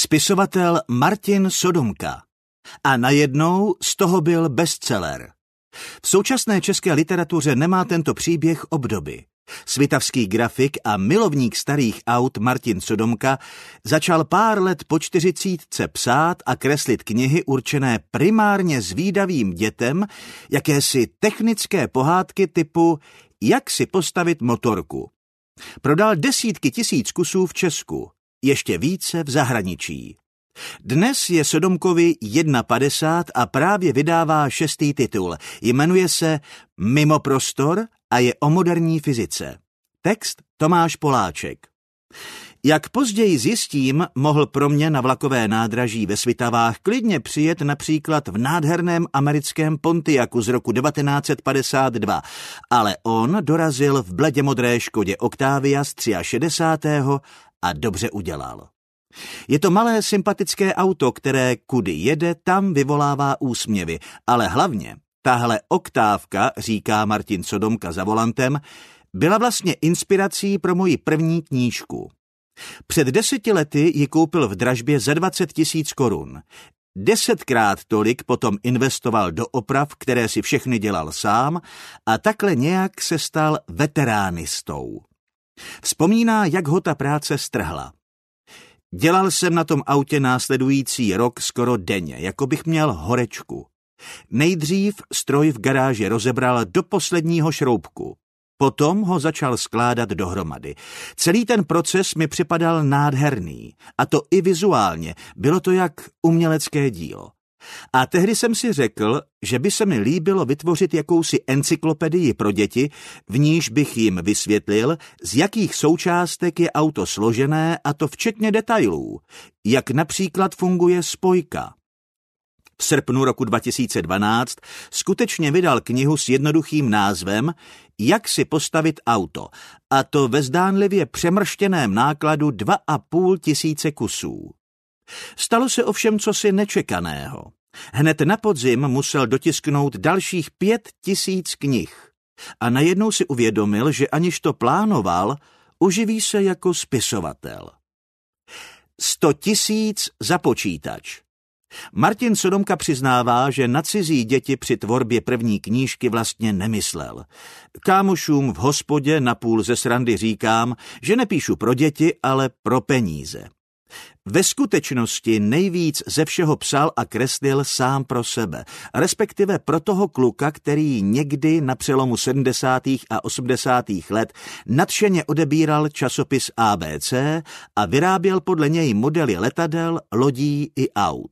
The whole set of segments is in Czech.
Spisovatel Martin Sodomka. A najednou z toho byl bestseller. V současné české literatuře nemá tento příběh obdoby. Svitavský grafik a milovník starých aut Martin Sodomka začal pár let po 40 psát a kreslit knihy určené primárně zvídavým dětem, jakési technické pohádky typu Jak si postavit motorku. Prodal desítky tisíc kusů v Česku, ještě více v zahraničí. Dnes je Sodomkovi 51 a právě vydává 6. titul. Jmenuje se Mimo prostor a je o moderní fyzice. Text Tomáš Poláček. Jak později zjistím, mohl pro mě na vlakové nádraží ve Svitavách klidně přijet například v nádherném americkém Pontiacu z roku 1952, ale on dorazil v bledě modré Škodě Octavia z 63. a dobře udělal. Je to malé sympatické auto, které kudy jede, tam vyvolává úsměvy, ale hlavně tahle oktávka, říká Martin Sodomka za volantem, byla vlastně inspirací pro moji první knížku. Před 10 lety ji koupil v dražbě za 20 000 korun. 10krát tolik potom investoval do oprav, které si všechny dělal sám, a takhle nějak se stal veteránistou. Vzpomíná, jak ho ta práce strhla. Dělal jsem na tom autě následující rok skoro denně, jako bych měl horečku. Nejdřív stroj v garáži rozebral do posledního šroubku. Potom ho začal skládat dohromady. Celý ten proces mi připadal nádherný. A to i vizuálně. Bylo to jak umělecké dílo. A tehdy jsem si řekl, že by se mi líbilo vytvořit jakousi encyklopedii pro děti, v níž bych jim vysvětlil, z jakých součástek je auto složené, a to včetně detailů, jak například funguje spojka. V srpnu roku 2012 skutečně vydal knihu s jednoduchým názvem Jak si postavit auto, a to ve zdánlivě přemrštěném nákladu 2 500 kusů. Stalo se ovšem cosi nečekaného. Hned na podzim musel dotisknout dalších 5 000 knih. A najednou si uvědomil, že aniž to plánoval, uživí se jako spisovatel. 100 000 za počítač. Martin Sodomka přiznává, že na cizí děti při tvorbě první knížky vlastně nemyslel. Kámošům v hospodě napůl ze srandy říkám, že nepíšu pro děti, ale pro peníze. Ve skutečnosti nejvíc ze všeho psal a kreslil sám pro sebe, respektive pro toho kluka, který někdy na přelomu 70. a 80. let nadšeně odebíral časopis ABC a vyráběl podle něj modely letadel, lodí i aut.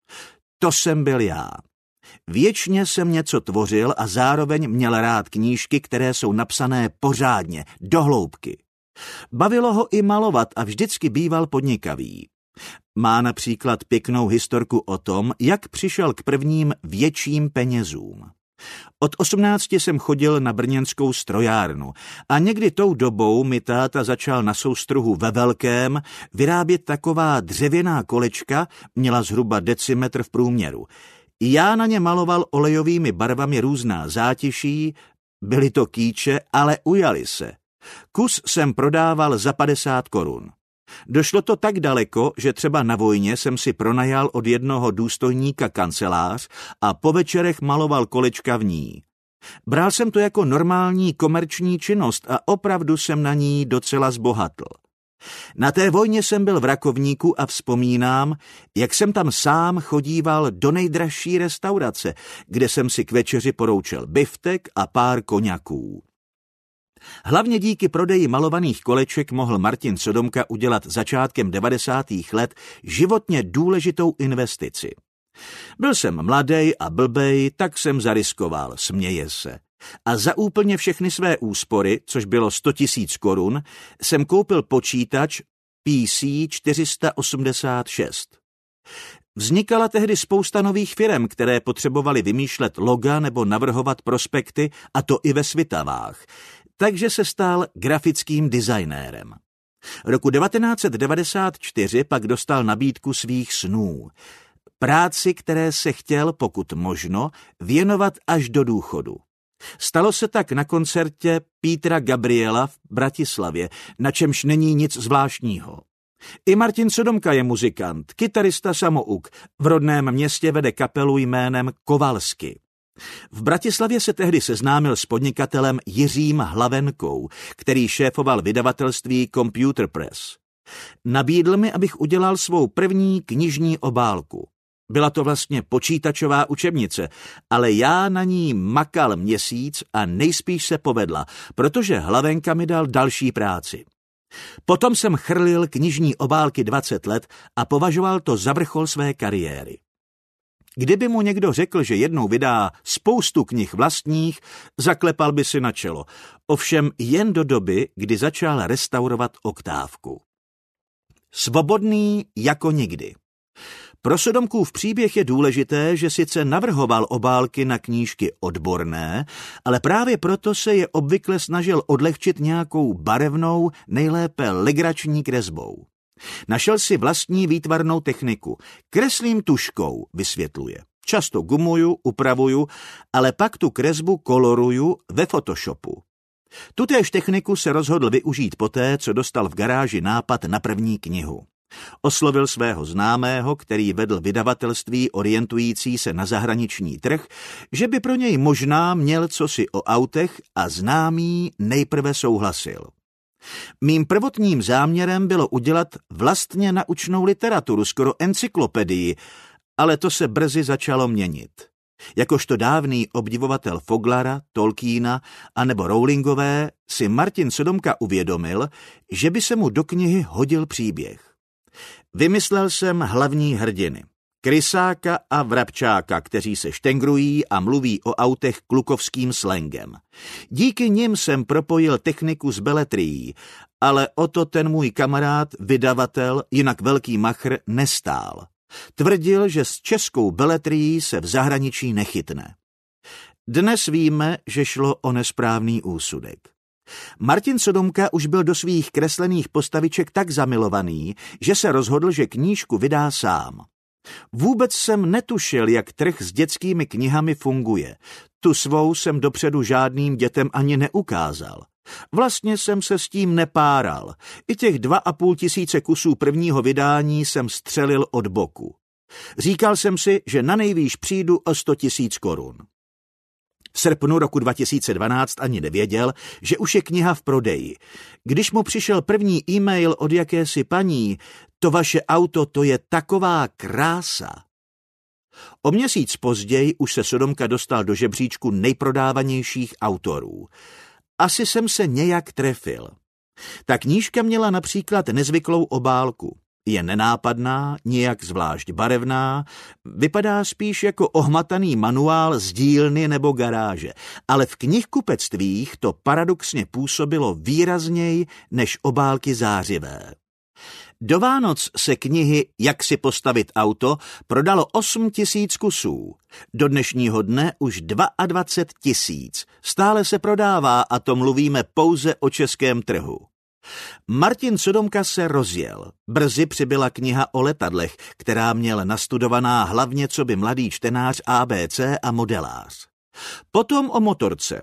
To jsem byl já. Věčně jsem něco tvořil a zároveň měl rád knížky, které jsou napsané pořádně, do hloubky. Bavilo ho i malovat a vždycky býval podnikavý. Má například pěknou historku o tom, jak přišel k prvním větším penězům. Od 18 jsem chodil na brněnskou strojárnu a někdy tou dobou mi táta začal na soustruhu ve velkém vyrábět taková dřevěná kolečka, měla zhruba decimetr v průměru. Já na ně maloval olejovými barvami různá zátiší, byly to kýče, ale ujali se. Kus jsem prodával za 50 korun. Došlo to tak daleko, že třeba na vojně jsem si pronajal od jednoho důstojníka kancelář a po večerech maloval kolečka v ní. Bral jsem to jako normální komerční činnost a opravdu jsem na ní docela zbohatl. Na té vojně jsem byl v Rakovníku a vzpomínám, jak jsem tam sám chodíval do nejdražší restaurace, kde jsem si k večeři poroučel biftek a pár koňaků. Hlavně díky prodeji malovaných koleček mohl Martin Sodomka udělat začátkem 90. let životně důležitou investici. Byl jsem mladej a blbej, tak jsem zariskoval, směje se. A za úplně všechny své úspory, což bylo 100 000 korun, jsem koupil počítač PC 486. Vznikala tehdy spousta nových firem, které potřebovaly vymýšlet loga nebo navrhovat prospekty, a to i ve Svitavách. Takže se stal grafickým designérem. Roku 1994 pak dostal nabídku svých snů. Práci, které se chtěl, pokud možno, věnovat až do důchodu. Stalo se tak na koncertě Petra Gabriela v Bratislavě, na čemž není nic zvláštního. I Martin Sodomka je muzikant, kytarista samouk, v rodném městě vede kapelu jménem Kovalsky. V Bratislavě se tehdy seznámil s podnikatelem Jiřím Hlavenkou, který šéfoval vydavatelství Computer Press. Nabídl mi, abych udělal svou první knižní obálku. Byla to vlastně počítačová učebnice, ale já na ní makal měsíc a nejspíš se povedla, protože Hlavenka mi dal další práci. Potom jsem chrlil knižní obálky 20 let a považoval to za vrchol své kariéry. Kdyby mu někdo řekl, že jednou vydá spoustu knih vlastních, zaklepal by si na čelo. Ovšem jen do doby, kdy začal restaurovat Oktávku. Svobodný jako nikdy. Pro Sodomkův příběh je důležité, že sice navrhoval obálky na knížky odborné, ale právě proto se je obvykle snažil odlehčit nějakou barevnou, nejlépe legrační kresbou. Našel si vlastní výtvarnou techniku. Kreslím tužkou, vysvětluje. Často gumuju, upravuju, ale pak tu kresbu koloruju ve Photoshopu. Tutéž techniku se rozhodl využít poté, co dostal v garáži nápad na první knihu. Oslovil svého známého, který vedl vydavatelství orientující se na zahraniční trh, že by pro něj možná měl cosi o autech a známý nejprve souhlasil. Mým prvotním záměrem bylo udělat vlastně naučnou literaturu, skoro encyklopedii, ale to se brzy začalo měnit. Jakožto dávný obdivovatel Foglara, Tolkiena anebo Rowlingové si Martin Sodomka uvědomil, že by se mu do knihy hodil příběh. Vymyslel jsem hlavní hrdiny. Krysáka a Vrabčáka, kteří se štengrují a mluví o autech klukovským slangem. Díky nim jsem propojil techniku s beletrií, ale o to ten můj kamarád, vydavatel, jinak velký machr, nestál. Tvrdil, že s českou beletrií se v zahraničí nechytne. Dnes víme, že šlo o nesprávný úsudek. Martin Sodomka už byl do svých kreslených postaviček tak zamilovaný, že se rozhodl, že knížku vydá sám. Vůbec jsem netušil, jak trh s dětskými knihami funguje. Tu svou jsem dopředu žádným dětem ani neukázal. Vlastně jsem se s tím nepáral. I těch 2,5 tisíce kusů prvního vydání jsem střelil od boku. Říkal jsem si, že na nejvýš přijdu o 100 000 korun. V srpnu roku 2012 ani nevěděl, že už je kniha v prodeji. Když mu přišel první e-mail od jakési paní, to vaše auto, to je taková krása. O měsíc později už se Sodomka dostal do žebříčku nejprodávanějších autorů. Asi jsem se nějak trefil. Ta knížka měla například nezvyklou obálku. Je nenápadná, nijak zvlášť barevná, vypadá spíš jako ohmataný manuál z dílny nebo garáže, ale v knihkupectvích to paradoxně působilo výrazněji než obálky zářivé. Do Vánoc se knihy Jak si postavit auto prodalo 8 000 kusů. Do dnešního dne už 22 000. Stále se prodává a to mluvíme pouze o českém trhu. Martin Sodomka se rozjel. Brzy přibyla kniha o letadlech, která měl nastudovaná hlavně coby mladý čtenář ABC a modelář. Potom o motorce.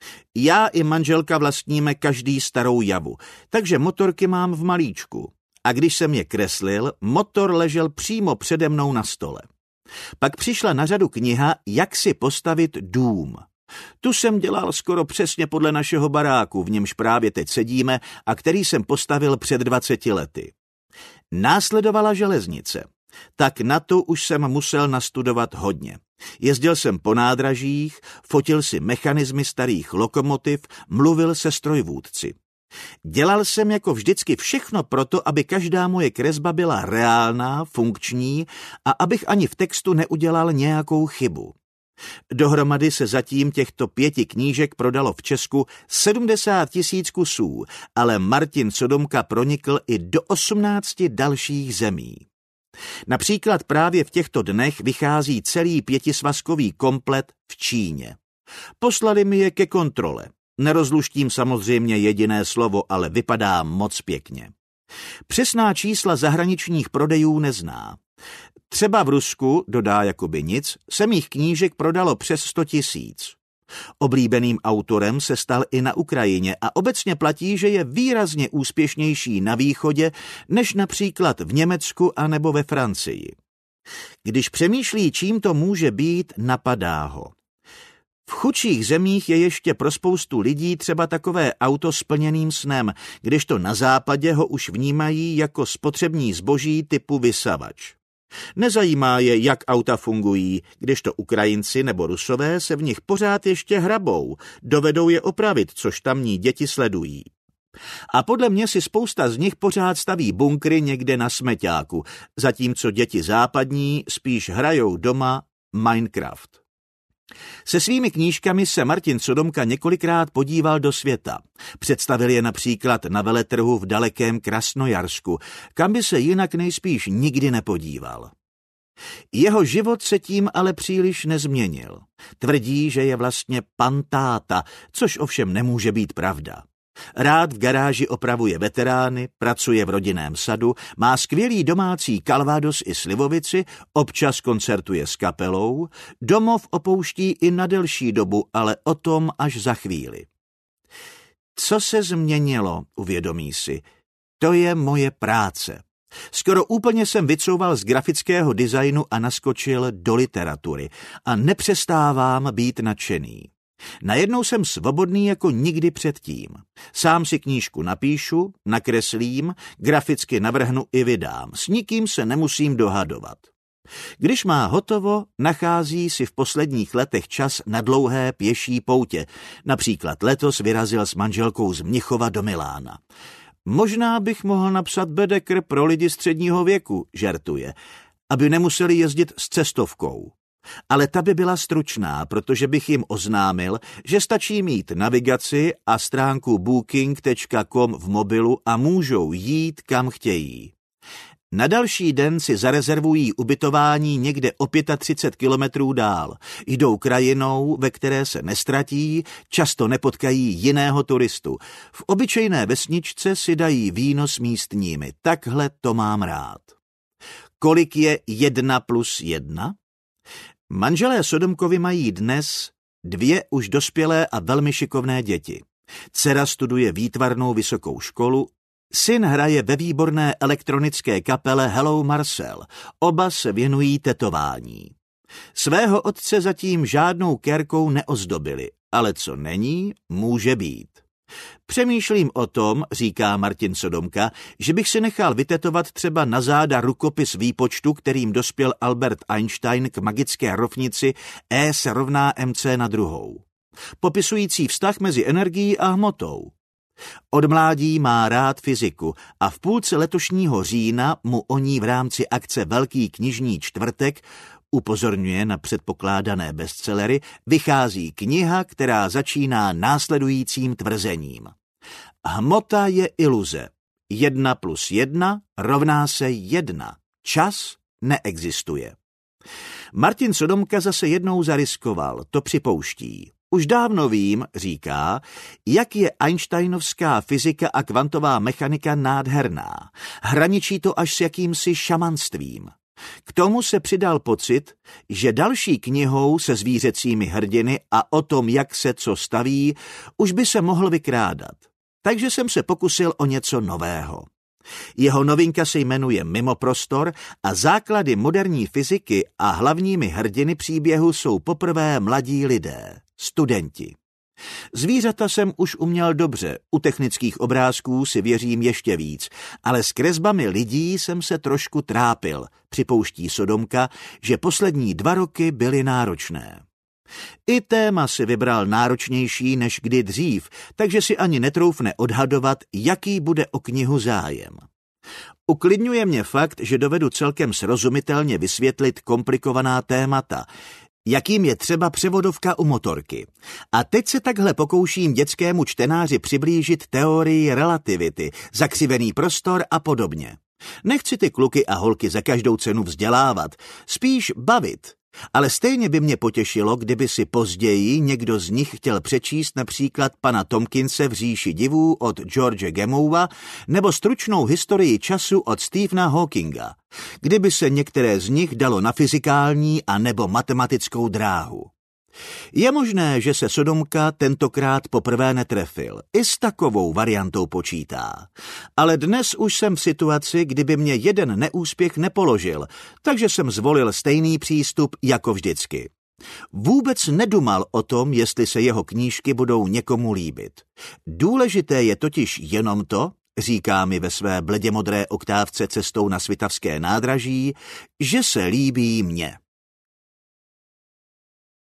Já i manželka vlastníme každý starou Javu, takže motorky mám v malíčku. A když jsem je kreslil, motor ležel přímo přede mnou na stole. Pak přišla na řadu kniha Jak si postavit dům. Tu jsem dělal skoro přesně podle našeho baráku, v němž právě teď sedíme a který jsem postavil před 20 lety. Následovala železnice. Tak na to už jsem musel nastudovat hodně. Jezdil jsem po nádražích, fotil si mechanismy starých lokomotiv, mluvil se strojvůdci. Dělal jsem jako vždycky všechno proto, aby každá moje kresba byla reálná, funkční a abych ani v textu neudělal nějakou chybu. Dohromady se zatím těchto 5 knížek prodalo v Česku 70 000 kusů, ale Martin Sodomka pronikl i do 18 dalších zemí. Například právě v těchto dnech vychází celý 5svazkový komplet v Číně. Poslali mi je ke kontrole. Nerozluštím samozřejmě jediné slovo, ale vypadá moc pěkně. Přesná čísla zahraničních prodejů nezná. Třeba v Rusku, dodá jakoby nic, se mých knížek prodalo přes 100 000. Oblíbeným autorem se stal i na Ukrajině a obecně platí, že je výrazně úspěšnější na východě než například v Německu anebo ve Francii. Když přemýšlí, čím to může být, napadá ho. V chudších zemích je ještě pro spoustu lidí třeba takové auto s plněným snem, kdežto na západě ho už vnímají jako spotřební zboží typu vysavač. Nezajímá je, jak auta fungují, kdežto Ukrajinci nebo Rusové se v nich pořád ještě hrabou, dovedou je opravit, což tamní děti sledují. A podle mě si spousta z nich pořád staví bunkry někde na smeťáku, zatímco děti západní spíš hrajou doma Minecraft. Se svými knížkami se Martin Sodomka několikrát podíval do světa. Představil je například na veletrhu v dalekém Krasnojarsku, kam by se jinak nejspíš nikdy nepodíval. Jeho život se tím ale příliš nezměnil. Tvrdí, že je vlastně pan táta, což ovšem nemůže být pravda. Rád v garáži opravuje veterány, pracuje v rodinném sadu, má skvělý domácí kalvados i slivovici, občas koncertuje s kapelou, domov opouští i na delší dobu, ale o tom až za chvíli. Co se změnilo, uvědomí si, to je moje práce. Skoro úplně jsem vycouval z grafického designu a naskočil do literatury a nepřestávám být nadšený. Najednou jsem svobodný jako nikdy předtím. Sám si knížku napíšu, nakreslím, graficky navrhnu i vydám. S nikým se nemusím dohadovat. Když má hotovo, nachází si v posledních letech čas na dlouhé pěší poutě. Například letos vyrazil s manželkou z Mnichova do Milána. Možná bych mohl napsat Bedekr pro lidi středního věku, žertuje, aby nemuseli jezdit s cestovkou. Ale ta by byla stručná, protože bych jim oznámil, že stačí mít navigaci a stránku booking.com v mobilu a můžou jít, kam chtějí. Na další den si zarezervují ubytování někde o 35 kilometrů dál. Jdou krajinou, ve které se nestratí, často nepotkají jiného turistu. V obyčejné vesničce si dají víno s místními. Takhle to mám rád. Kolik je 1+1? Manželé Sodomkovi mají dnes 2 už dospělé a velmi šikovné děti. Dcera studuje výtvarnou vysokou školu, syn hraje ve výborné elektronické kapele Hello Marcel. Oba se věnují tetování. Svého otce zatím žádnou kérkou neozdobili, ale co není, může být. Přemýšlím o tom, říká Martin Sodomka, že bych si nechal vytetovat třeba na záda rukopis výpočtu, kterým dospěl Albert Einstein k magické rovnici E = mc², popisující vztah mezi energií a hmotou. Od mládí má rád fyziku a v půlce letošního října mu o ní v rámci akce Velký knižní čtvrtek, upozorňuje na předpokládané bestsellery, vychází kniha, která začíná následujícím tvrzením. Hmota je iluze. 1+1 = 1. Čas neexistuje. Martin Sodomka zase jednou zariskoval, to připouští. Už dávno vím, říká, jak je einsteinovská fyzika a kvantová mechanika nádherná. Hraničí to až s jakýmsi šamanstvím. K tomu se přidal pocit, že další knihou se zvířecími hrdiny a o tom, jak se co staví, už by se mohl vykrádat. Takže jsem se pokusil o něco nového. Jeho novinka se jmenuje Mimoprostor a základy moderní fyziky a hlavními hrdiny příběhu jsou poprvé mladí lidé, studenti. Zvířata jsem už uměl dobře, u technických obrázků si věřím ještě víc, ale s kresbami lidí jsem se trošku trápil, připouští Sodomka, že poslední 2 roky byly náročné. I téma si vybral náročnější než kdy dřív, takže si ani netroufne odhadovat, jaký bude o knihu zájem. Uklidňuje mě fakt, že dovedu celkem srozumitelně vysvětlit komplikovaná témata, jakým je třeba převodovka u motorky. A teď se takhle pokouším dětskému čtenáři přiblížit teorii relativity, zakřivený prostor a podobně. Nechci ty kluky a holky za každou cenu vzdělávat, spíš bavit. Ale stejně by mě potěšilo, kdyby si později někdo z nich chtěl přečíst například pana Tomkinse v říši divů od George Gamowa nebo stručnou historii času od Stephena Hawkinga, kdyby se některé z nich dalo na fyzikální a nebo matematickou dráhu. Je možné, že se Sodomka tentokrát poprvé netrefil. I s takovou variantou počítá. Ale dnes už jsem v situaci, kdyby mě jeden neúspěch nepoložil, takže jsem zvolil stejný přístup jako vždycky. Vůbec nedumal o tom, jestli se jeho knížky budou někomu líbit. Důležité je totiž jenom to, říká mi ve své bledě modré oktávce Cestou na svitavské nádraží, že se líbí mně.